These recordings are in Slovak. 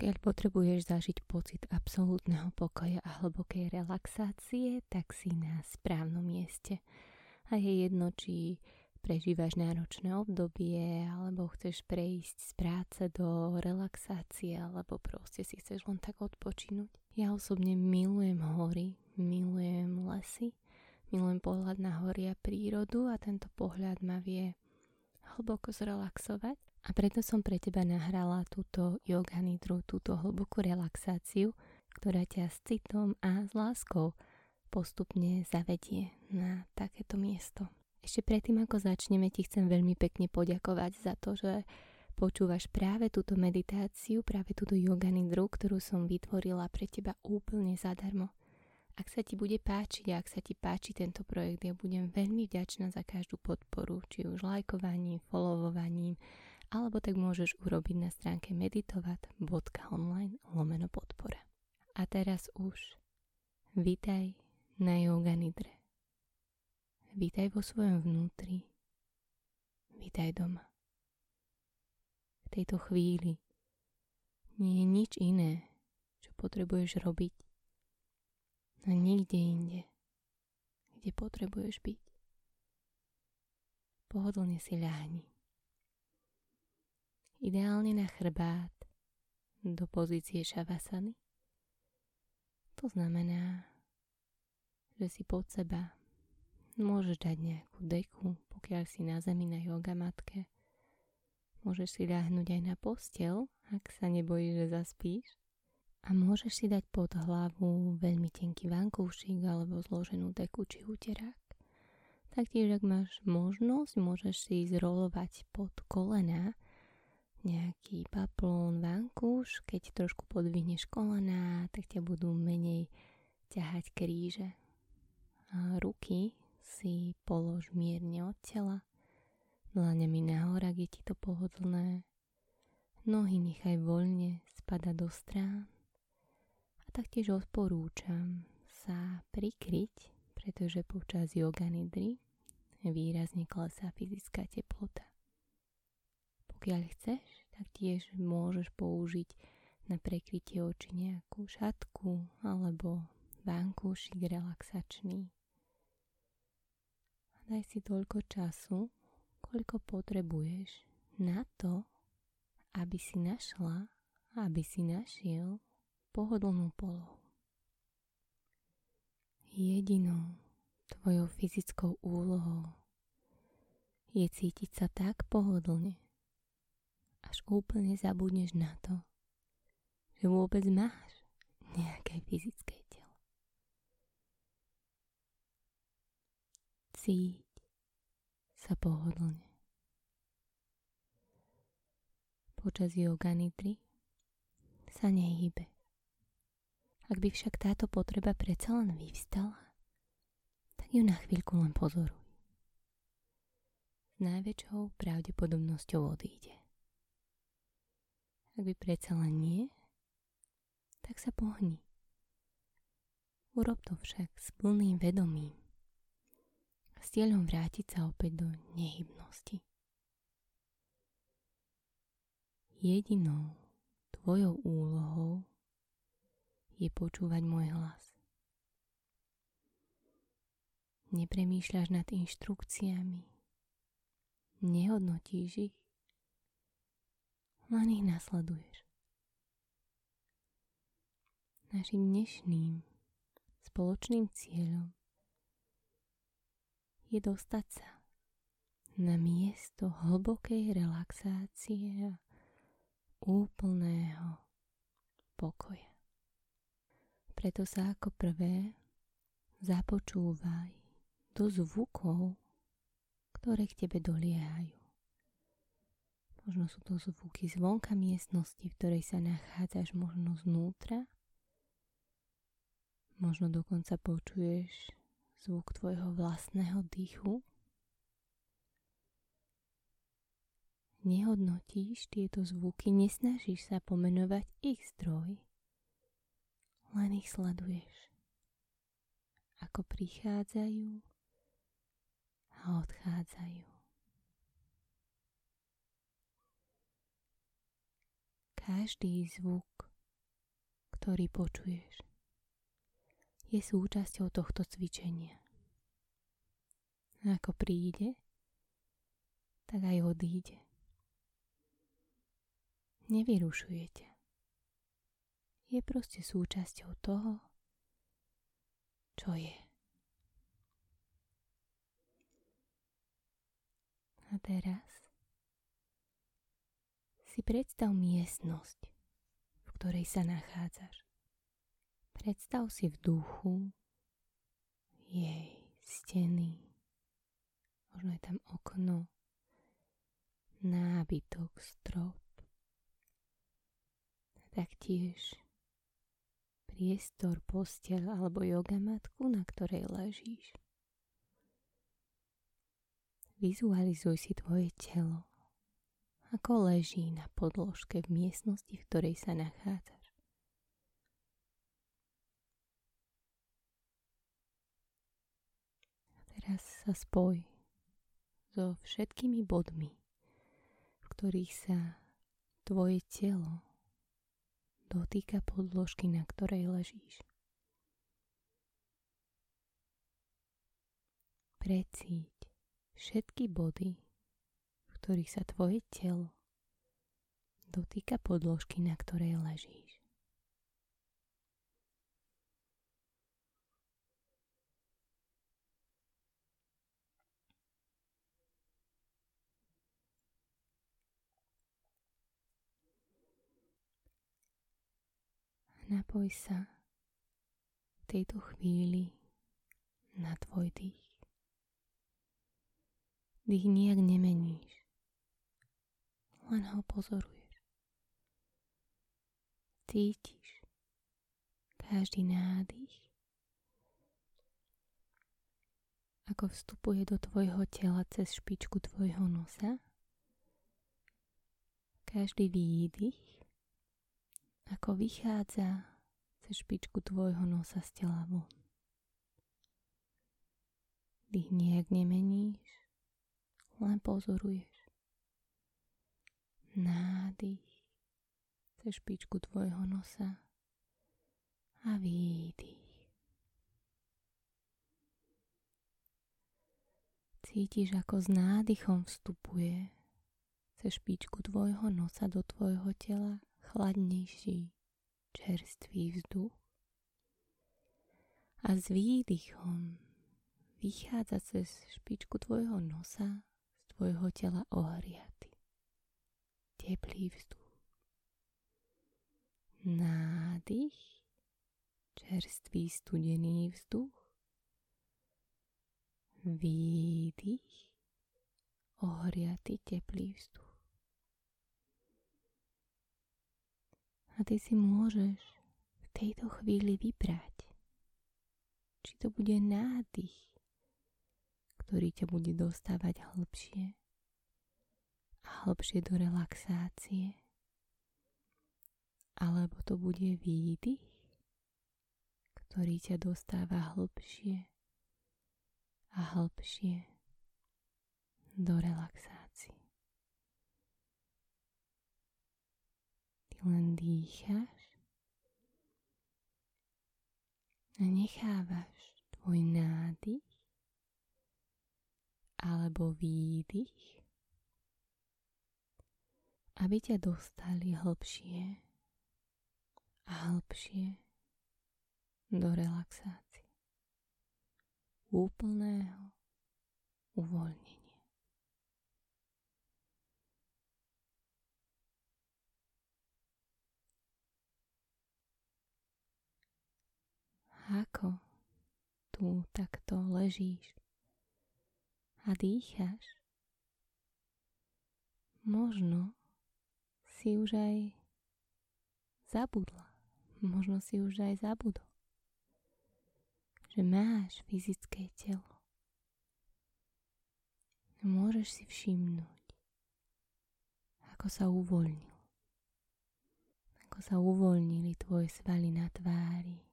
Pokiaľ potrebuješ zažiť pocit absolútneho pokoja a hlbokej relaxácie, tak si na správnom mieste. A je jedno, či prežívaš náročné obdobie, alebo chceš prejsť z práce do relaxácie, alebo proste si chceš len tak odpočinúť. Ja osobne milujem hory, milujem lesy, milujem pohľad na hory a prírodu a tento pohľad ma vie hlboko zrelaxovať. A preto som pre teba nahrala túto yoga nidru, túto hlbokú relaxáciu, ktorá ťa s citom a s láskou postupne zavedie na takéto miesto. Ešte predtým, ako začneme, ti chcem veľmi pekne poďakovať za to, že počúvaš práve túto meditáciu, práve túto yoga nidru, ktorú som vytvorila pre teba úplne zadarmo. Ak sa ti bude páčiť a ak sa ti páči tento projekt, ja budem veľmi vďačná za každú podporu, či už lajkovaním, followovaním, alebo tak môžeš urobiť na stránke meditovat.online/podpora. A teraz už vítaj na yoga nidre. Vítaj vo svojom vnútri. Vítaj doma. V tejto chvíli nie je nič iné, čo potrebuješ robiť a nikde inde, kde potrebuješ byť. Pohodlne si ľahni. Ideálne na chrbát do pozície šavasany. To znamená, že si pod seba môžeš dať nejakú deku, pokiaľ si na zemi na yoga matke. Môžeš si ľahnúť aj na posteľ, ak sa nebojíš, že zaspíš. A môžeš si dať pod hlavu veľmi tenký vankúšik alebo zloženú deku či úterák. Taktiež, ak máš možnosť, môžeš si zrolovať pod kolená nejaký paplón, vankúš. Keď trošku podvihneš kolená, tak ťa budú menej ťahať kríže. A ruky si polož mierne od tela, dlaňami nahor, ak je ti to pohodlné. Nohy nechaj voľne spadať do strán. Taktiež odporúčam sa prikryť, pretože počas yoga nidry výrazne klesá fyzická teplota. Pokiaľ chceš, taktiež môžeš použiť na prekrytie očí nejakú šatku alebo vankúšik relaxačný. Daj si toľko času, koľko potrebuješ na to, aby si našla, aby si našiel pohodlnú polohu. Jedinou tvojou fyzickou úlohou je cítiť sa tak pohodlne, až úplne zabudneš na to, že vôbec máš nejaké fyzické telo. Cíť sa pohodlne. Počas yoga nidry sa nehýbe. Ak by však táto potreba predsa len vyvstala, tak ju na chvíľku len pozoruj. S najväčšou pravdepodobnosťou odíde. Ak by predsa len nie, tak sa pohni. Urob to však s plným vedomím, s cieľom vrátiť sa opäť do nehybnosti. Jedinou tvojou úlohou je počúvať môj hlas. Nepremýšľaš nad inštrukciami, nehodnotíš ich, len ich nasleduješ. Naším dnešným spoločným cieľom je dostať sa na miesto hlbokej relaxácie a úplného pokoja. Preto sa ako prvé započúvaj do zvukov, ktoré k tebe doliehajú. Možno sú to zvuky zvonka miestnosti, v ktorej sa nachádzaš, možno znútra. Možno dokonca počuješ zvuk tvojho vlastného dýchu. Nehodnotíš tieto zvuky, nesnažíš sa pomenovať ich zdroj, len ich sleduješ, ako prichádzajú a odchádzajú. Každý zvuk ktorý počuješ, je súčasťou tohto cvičenia. A ako príde, tak aj odíde. Nevyrušuje ťa. Je proste súčasťou toho, čo je. A teraz si predstav miestnosť, v ktorej sa nachádzaš. Predstav si v duchu jej steny, možno je tam okno, nábytok, strop, taktiež priestor, posteľ alebo jogamatku, na ktorej ležíš. Vizualizuj si tvoje telo, ako leží na podložke v miestnosti, v ktorej sa nachádzaš. A teraz sa spoj so všetkými bodmi, v ktorých sa tvoje telo dotýka podložky, na ktorej ležíš. Precíť všetky body, v ktorých sa tvoje telo dotýka podložky, na ktorej ležíš. Napoj sa v tejto chvíli na tvoj dých. Dých nijak nemeníš, len ho pozoruješ. Cítiš každý nádych, ako vstupuje do tvojho tela cez špičku tvojho nosa. Každý výdych, ako vychádza cez špičku tvojho nosa z tela von. Dých nijak nemeníš, len pozoruješ. Nádych cez špičku tvojho nosa a výdych. Cítiš, ako s nádychom vstupuje cez špičku tvojho nosa do tvojho tela chladnejší, čerstvý vzduch. A s výdychom vychádza cez špičku tvojho nosa z tvojho tela ohriaty, teplý vzduch. Nádych, čerstvý studený vzduch. Výdych, ohriaty teplý vzduch. A ty si môžeš v tejto chvíli vybrať, či to bude nádych, ktorý ťa bude dostávať hlbšie a hlbšie do relaxácie, alebo to bude výdych, ktorý ťa dostáva hlbšie a hlbšie do relaxácie. Ty len dýcháš a nechávaš tvoj nádych alebo výdych, aby ťa dostali hlbšie a hlbšie do relaxácie, úplného uvoľnenia. Ako tu takto ležíš a dýcháš, možno si už aj zabudla, možno si už aj zabudol, že máš fyzické telo. Môžeš si všimnúť, ako sa uvoľnil, ako sa uvoľnili tvoje svaly na tvári,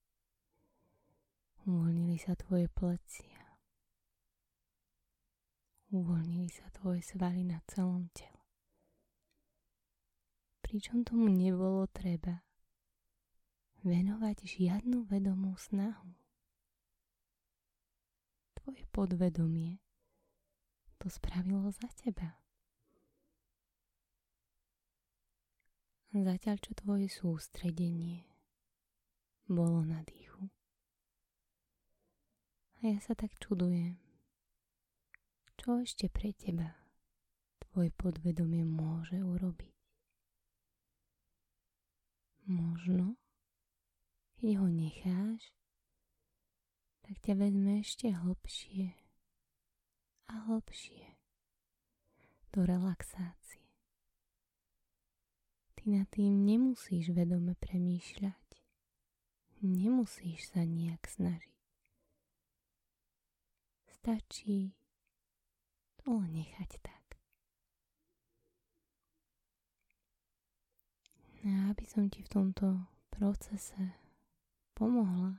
uvoľnili sa tvoje plecia, uvoľnili sa tvoje svaly na celom tele. Pričom tomu nebolo treba venovať žiadnu vedomú snahu. Tvoje podvedomie to spravilo za teba. Zatiaľ, čo tvoje sústredenie bolo na dýchu. A ja sa tak čudujem, čo ešte pre teba tvoje podvedomie môže urobiť. Možno, keď ho necháš, tak ťa vezme ešte hlbšie a hlbšie do relaxácie. Ty nad tým nemusíš vedome premýšľať. Nemusíš sa nejak snažiť. Stačí to len nechať tak. A aby som ti v tomto procese pomohla,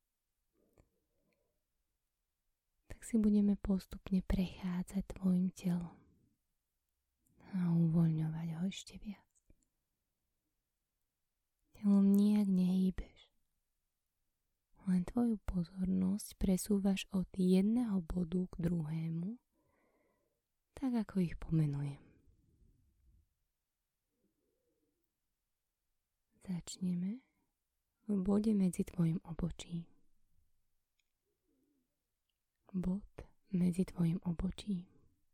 tak si budeme postupne prechádzať tvojim telom a uvoľňovať ho ešte viac. Telom nijak nehýbeš. Len tvoju pozornosť presúvaš od jedného bodu k druhému, tak ako ich pomenujem. Začneme v bode medzi tvojim obočím. Bod medzi tvojim obočím.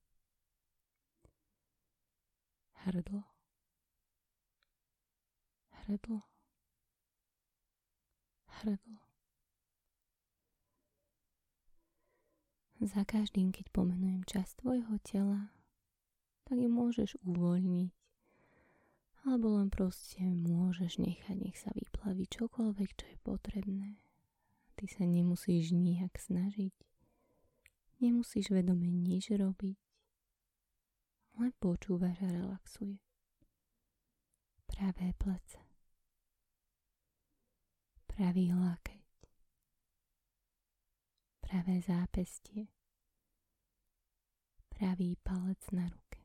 Hrdlo. Hrdlo. Hrdlo. Za každým, keď pomenujem časť tvojho tela, tak ju môžeš uvoľniť, alebo len proste môžeš nechať, nech sa vyplaví čokoľvek, čo je potrebné. Ty sa nemusíš nijak snažiť, nemusíš vedome nič robiť, len počúvaš a relaxuješ. Pravé plece, pravý lakeť, pravé zápestie, pravý palec na ruke,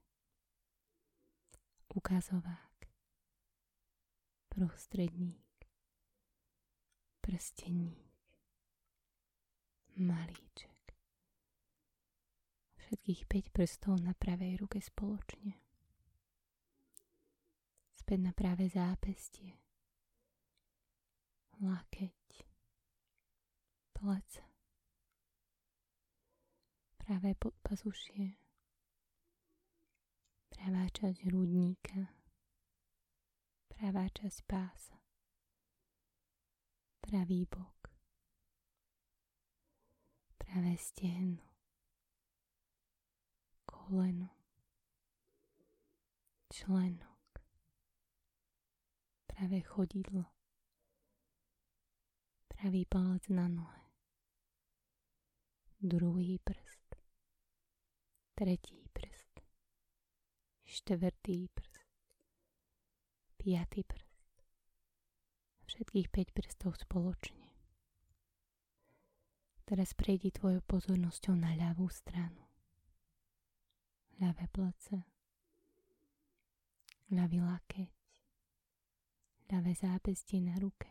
ukazovák, prostredník, prsteník, malíček. Všetkých 5 prstov na pravej ruke spoločne. Späť na pravé zápestie, lakeť, plece, pravé podpazušie, pravá časť hrudníka, pravá časť pása, pravý bok, pravé stehno, koleno, členok, pravé chodidlo, pravý palec na nohe, druhý prst, tretí prst, štvrtý prst, piatý prst. Všetkých 5 prstov spoločne. Teraz prejdi tvojou pozornosťou na ľavú stranu. Ľavé plece, ľavý lakeť, ľavé zápestie na ruke,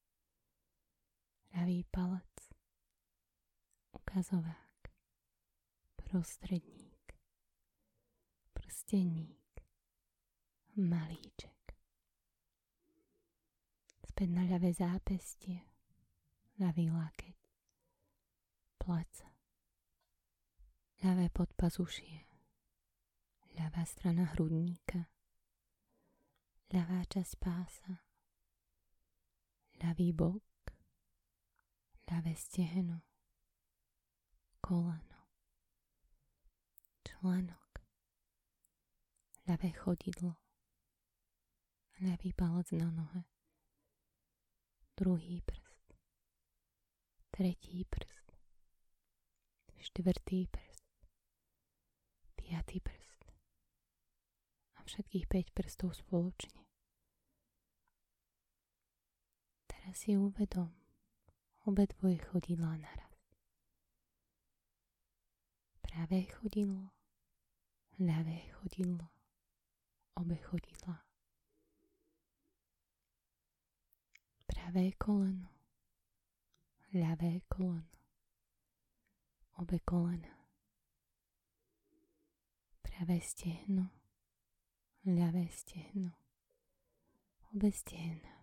ľavý palec, ukazovák, prostredník, prsteník, malíček. Späť na ľavé zápestie, ľavý lakeť, plece, ľavé podpazušie, ľavá strana hrudníka, ľavá časť pása, ľavý bok, ľavé stehno, koleno, členok, ľavé chodidlo, ľavý palec na nohe, druhý prst, tretí prst, štvrtý prst, piatý prst a všetkých 5 prstov spoločne. Teraz si uvedom obe tvoje chodidlá naraz. Pravé chodidlo, ľavé chodidlo, obe chodidlá. Pravé koleno, ľavé koleno, obe kolena, pravé stehno, ľavé stehno, obe stehna,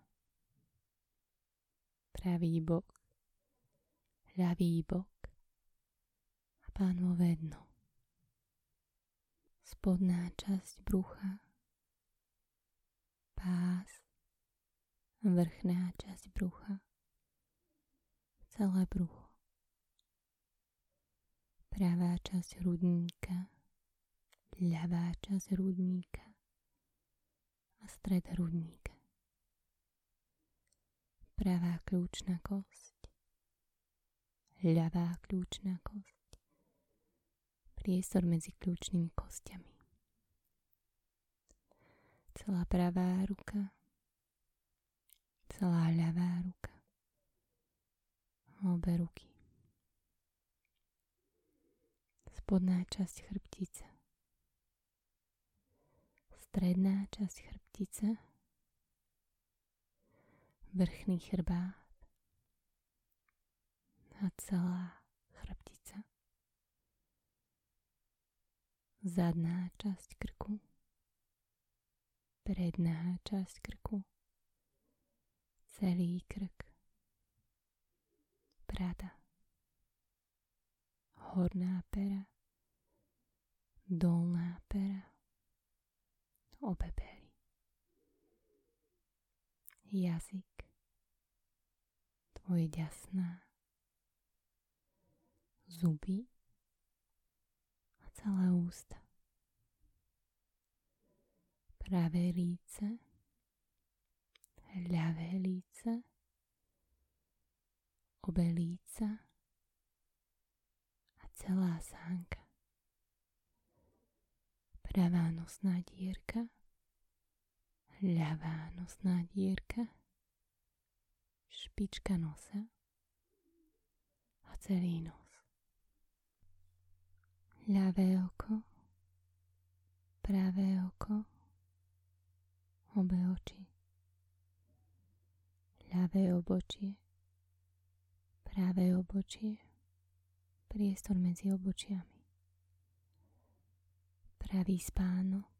pravý bok, ľavý bok a pánové dno. Spodná časť brucha, pás, vrchná časť brucha, celé brucho, pravá časť hrudníka, ľavá časť hrudníka a stred hrudníka, pravá kľúčna kosť, ľavá kľúčna kosť, priestor medzi kľúčnymi kostiami, celá pravá ruka, celá ľavá ruka, obe ruky, spodná časť chrbtice, stredná časť chrbtice, vrchný chrbát a celá chrbtica, zadná časť krku, predná časť krku, celý krk, brada, horná pera, dolná pera, obe pery, jazyk, tvoje ďasná, zuby a celé ústa, pravé líce, ľavé líce, obe líca a celá sánka, pravá nosná dierka, ľavá nosná dierka, špička nosa a celý nos, ľavé oko, pravé oko, obe oči, ľavé obočie, pravé obočie, priestor medzi obočiami, pravý spánok,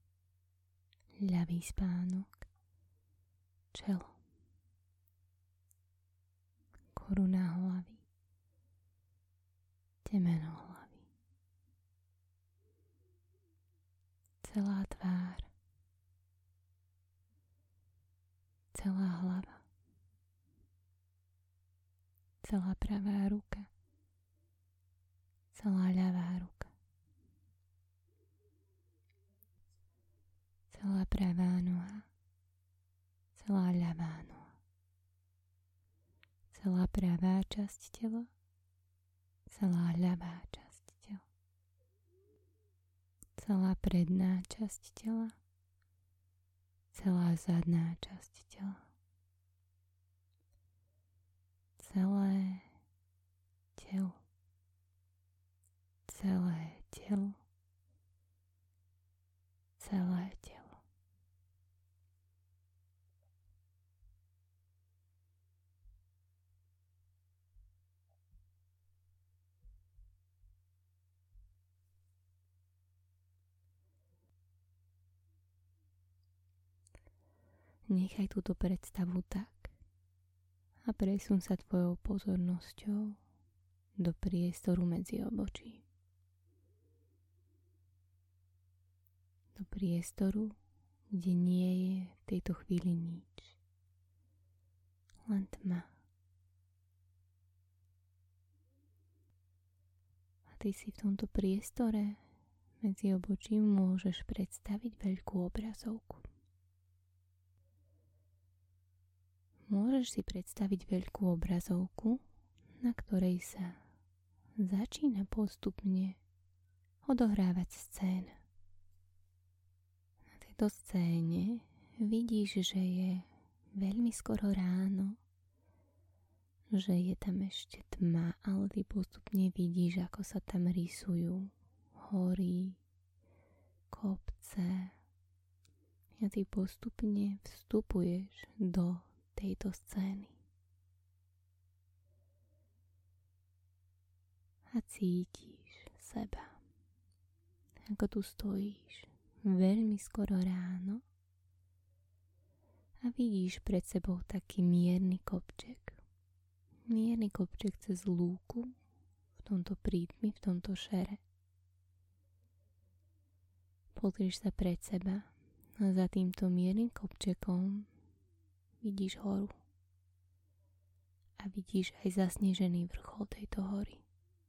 ľavý spánok, čelo, koruna hlavy, temeno hlavy, celá tvár, celá hlava, celá pravá ruka, celá ľavá ruka, celá pravá noha, celá ľavá noha, celá pravá časť tela, celá ľavá časť tela, celá predná časť tela, celá zadná časť tela, celé telo, celé telo, celé telo. Nechaj túto predstavu tak a presun sa tvojou pozornosťou do priestoru medzi obočí. Do priestoru, kde nie je v tejto chvíli nič. Len tma. A ty si v tomto priestore medzi obočím môžeš predstaviť veľkú obrazovku. Môžeš si predstaviť veľkú obrazovku, na ktorej sa začína postupne odohrávať scéna. Na tejto scéne vidíš, že je veľmi skoro ráno, že je tam ešte tma, ale ty postupne vidíš, ako sa tam rysujú hory, kopce. A ty postupne vstupuješ do tejto scény. A cítiš seba, ako tu stojíš veľmi skoro ráno a vidíš pred sebou taký mierny kopček. Mierny kopček cez lúku v tomto prítmi, v tomto šere. Pozrieš sa pred seba a za týmto miernym kopčekom vidíš horu. A vidíš aj zasnežený vrchol tejto hory.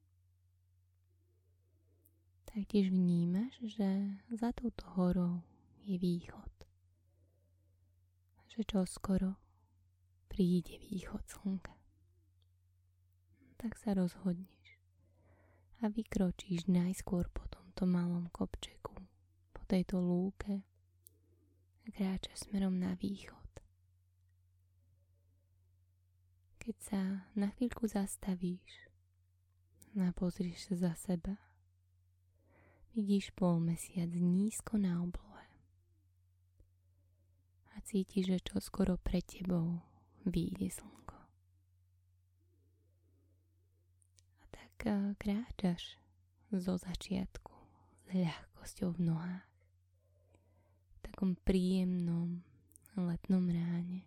Taktiež vnímaš, že za touto horou je východ. Že čoskoro príde východ slnka. Tak sa rozhodneš a vykročíš najskôr po tomto malom kopčeku, po tejto lúke a kráčaš smerom na východ. Keď sa na chvíľku zastavíš a pozrieš sa za seba, vidíš polmesiac nízko na oblohe a cítiš, že čoskoro pred tebou vyjde slnko. A tak kráčaš zo začiatku s ľahkosťou v nohách v takom príjemnom letnom ráne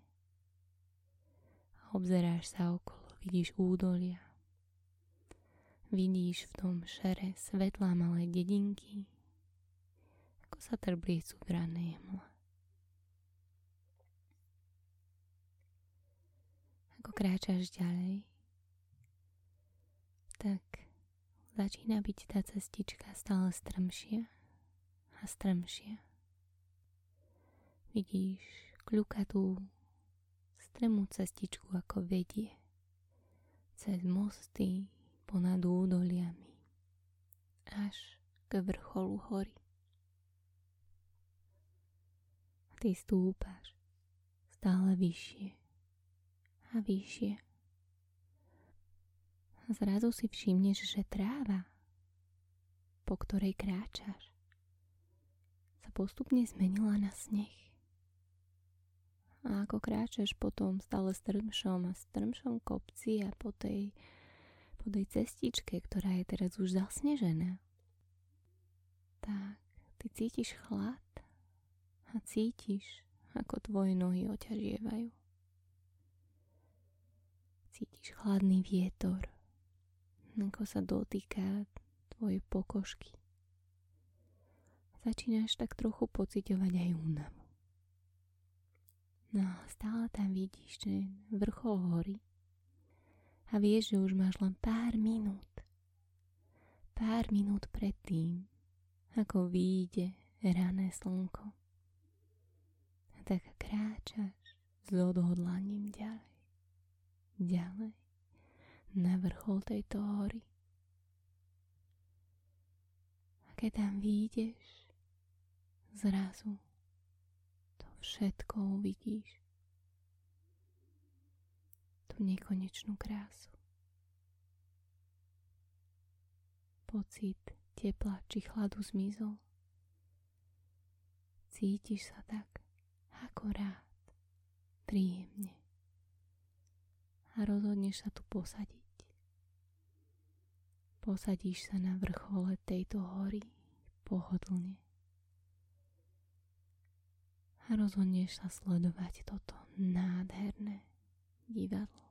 a obzeráš sa okolo, vidíš údolia. Vidíš v tom šere svetlá malé dedinky, ako sa trbliecú v ranej mle. Ako kráčaš ďalej, tak začína byť tá cestička stále strmšia a strmšia. Vidíš kľukatú strmú cestičku, ako vedie cez mosty, ponad údoliami, až k vrcholu hory. A ty stúpaš stále vyššie a vyššie. A zrazu si všimneš, že tráva, po ktorej kráčaš, sa postupne zmenila na sneh. A ako kráčaš po tom stále strmšom a strmšom kopci a po tej cestičke, ktorá je teraz už zasnežená, tak ty cítiš chlad a cítiš, ako tvoje nohy oťažievajú. Cítiš chladný vietor, ako sa dotýka tvoje pokožky. Začínaš tak trochu pociťovať aj únavu. No stále tam vidíš ten vrchol hory a vieš, že už máš len pár minút pred tým, ako vyjde rané slnko. A tak kráčaš s odhodlaním ďalej na vrchol tejto hory. A keď tam vyjdeš, zrazu to všetko uvidíš. Tú nekonečnú krásu. Pocit tepla či chladu zmizol. Cítiš sa tak akorát, príjemne. A rozhodneš sa tu posadiť. Posadíš sa na vrchole tejto hory pohodlne. A rozhodneš sa sledovať toto nádherné divadlo.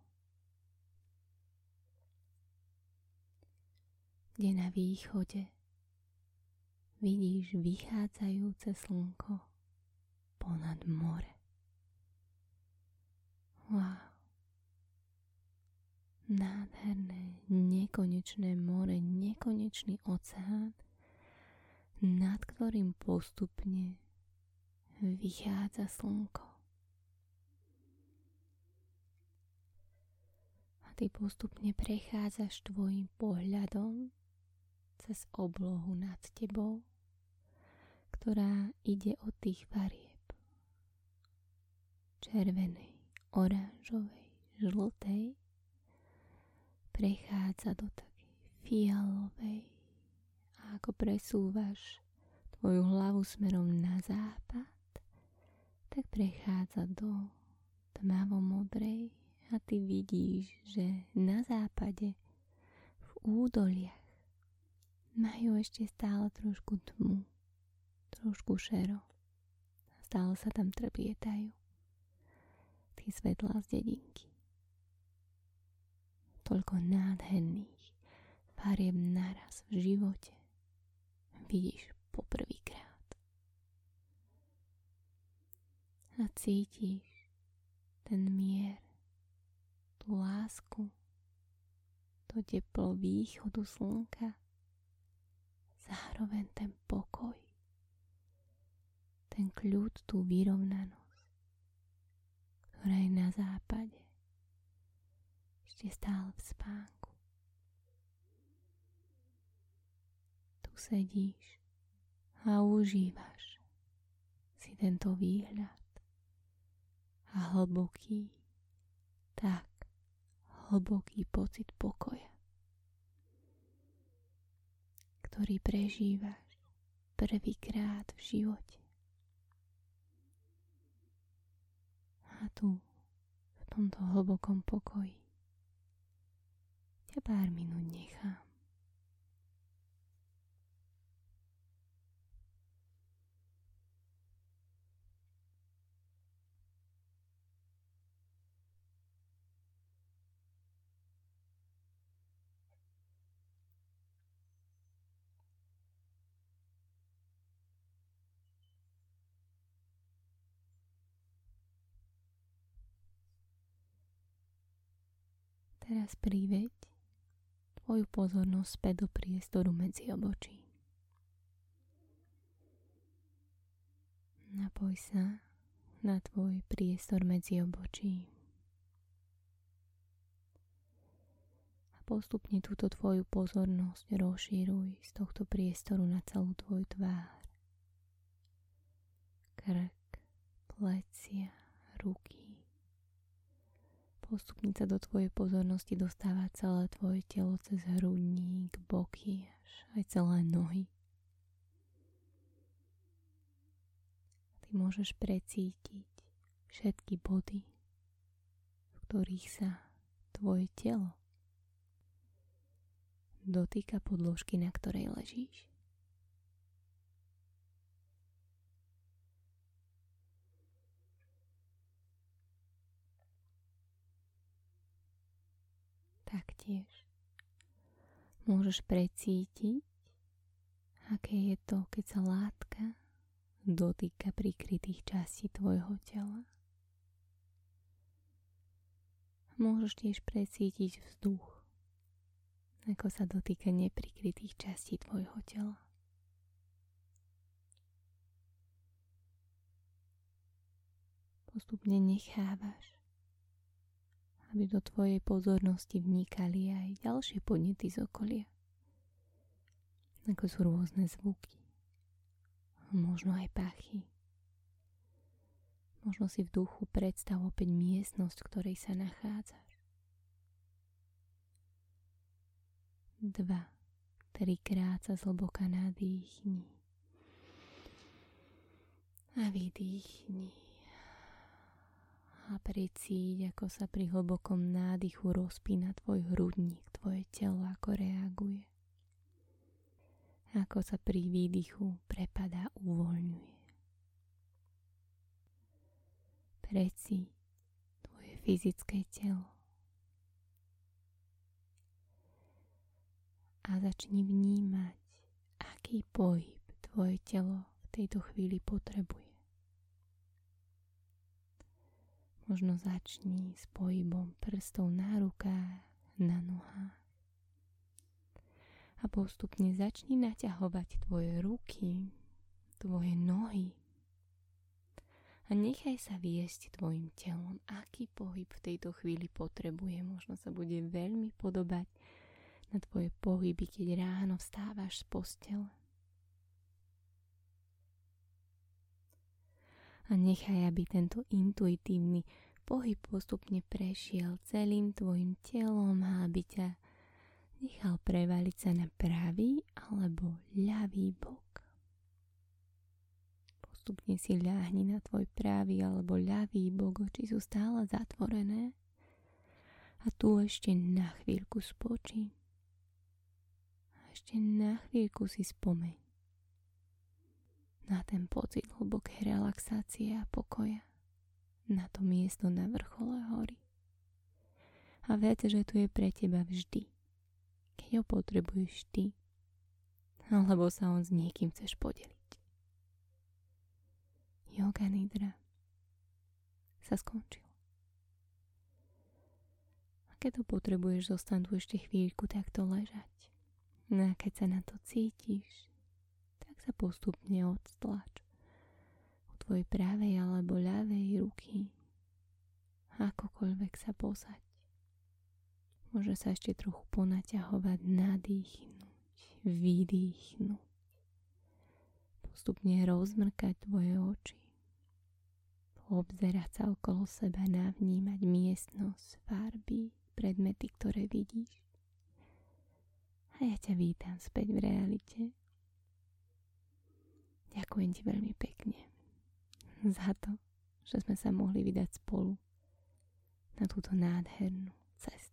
Kde na východe vidíš vychádzajúce slnko ponad more. Wow. Nádherné, nekonečné more, nekonečný oceán, nad ktorým postupne vychádza slnko. A ty postupne prechádzaš tvojim pohľadom cez oblohu nad tebou, ktorá ide od tých farieb červenej, oranžovej, žltej, prechádza do takej fialovej a ako presúvaš tvoju hlavu smerom na západ, tak prechádza do tmavomodrej a ty vidíš, že na západe v údoliach majú ešte stále trošku tmu, trošku šero. Stále sa tam trblietajú tie svetlá z dedinky. Toľko nádherných farieb naraz v živote vidíš poprvýkrát. A cítiš ten mier, tú lásku, to teplo východu slnka, zároveň ten pokoj, ten kľud, tú vyrovnanosť, ktorá je na západe, ešte stále v spánku. Tu sedíš a užívaš si tento výhľad a tak hlboký pocit pokoja, ktorý prežívaš prvýkrát v živote. A tu, v tomto hlbokom pokoji, ťa pár minút nechám. Teraz priveď tvoju pozornosť späť do priestoru medzi obočí. Napoj sa na tvoj priestor medzi obočí. A postupne túto tvoju pozornosť rozšíruj z tohto priestoru na celú tvoju tvár. Krk, plecia, ruky. Postupne sa do tvojej pozornosti dostáva celé tvoje telo cez hrudník, boky, až aj celé nohy. Ty môžeš precítiť všetky body, v ktorých sa tvoje telo dotýka podložky, na ktorej ležíš. Taktiež môžeš precítiť, aké je to, keď sa látka dotýka prikrytých častí tvojho tela. Môžeš tiež precítiť vzduch, ako sa dotýka neprikrytých častí tvojho tela. Postupne nechávaš, aby do tvojej pozornosti vnikali aj ďalšie podnety z okolia, ako sú rôzne zvuky, možno aj pachy. Možno si v duchu predstav opäť miestnosť, v ktorej sa nachádzaš. 2-3 krát sa zhlboka nadýchni a vydýchni. A precíť, ako sa pri hlbokom nádychu rozpína tvoj hrudník, tvoje telo, ako reaguje. Ako sa pri výdychu prepadá, uvoľňuje. Precíť tvoje fyzické telo. A začni vnímať, aký pohyb tvoje telo v tejto chvíli potrebuje. Možno začni s pohybom prstov na rukách, na nohách. A postupne začni naťahovať tvoje ruky, tvoje nohy. A nechaj sa viesť tvojim telom, aký pohyb v tejto chvíli potrebuje. Možno sa bude veľmi podobať na tvoje pohyby, keď ráno vstávaš z postele. A nechaj, aby tento intuitívny pohyb postupne prešiel celým tvojim telom a aby ťa nechal prevaliť sa na pravý alebo ľavý bok. Postupne si ľahni na tvoj pravý alebo ľavý bok, oči sú stále zatvorené. A tu ešte na chvíľku spočí. A ešte na chvíľku si spomeň na ten pocit hlbokej relaxácie a pokoja, na to miesto na vrchole hory. A viete, že tu je pre teba vždy, keď ho potrebuješ ty, alebo sa on s niekým chceš podeliť. Yoga nidra sa skončila. A keď to potrebuješ, zostaň tu ešte chvíľku takto ležať. No a keď sa na to cítiš, tak sa postupne odstlač u tvojej pravej alebo ľavej ruky. Akokoľvek sa posaď. Môže sa ešte trochu ponaťahovať, nadýchnuť, vydýchnuť. Postupne rozmrkať tvoje oči. Obzerať sa okolo seba, navnímať miestnosť, farby, predmety, ktoré vidíš. A ja ťa vítam späť v realite. Ďakujem ti veľmi pekne za to, že sme sa mohli vydať spolu na túto nádhernú cestu.